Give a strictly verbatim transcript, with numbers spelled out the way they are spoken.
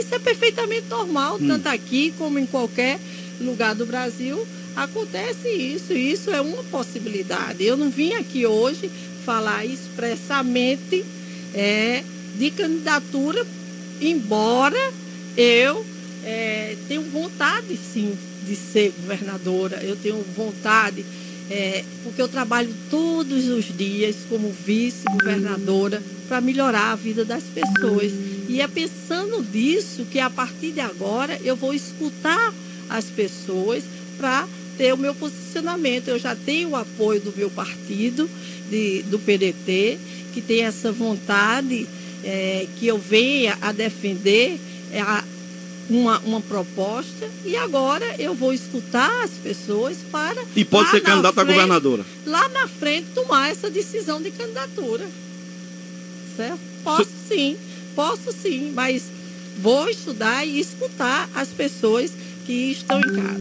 isso é perfeitamente normal, hum. tanto aqui como em qualquer lugar do Brasil. Acontece isso, isso é uma possibilidade. Eu não vim aqui hoje falar expressamente é, de candidatura, embora eu é, tenho vontade, sim, de ser governadora. Eu tenho vontade, é, porque eu trabalho todos os dias como vice-governadora para melhorar a vida das pessoas. E é pensando nisso que, a partir de agora, eu vou escutar as pessoas para ter o meu posicionamento. Eu já tenho o apoio do meu partido, de, do P D T, que tem essa vontade é, que eu venha a defender é, a, uma, uma proposta, e agora eu vou escutar as pessoas para... E pode ser candidata a governadora? Lá na frente tomar essa decisão de candidatura. Certo? Posso sim, posso sim, mas vou estudar e escutar as pessoas que estão em casa.